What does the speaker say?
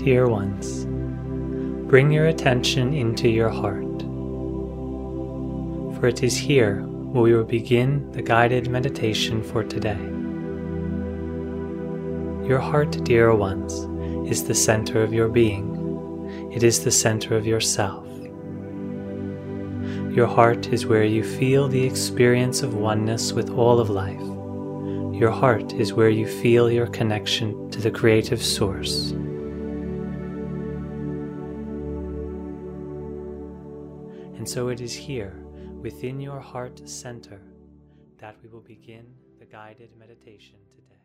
Dear ones, bring your attention into your heart, for it is here where we will begin the guided meditation for today. Your heart, dear ones, is the center of your being. It is the center of yourself. Your heart is where you feel the experience of oneness with all of life. Your heart is where you feel your connection to the creative source. And so it is here, within your heart center, that we will begin the guided meditation today.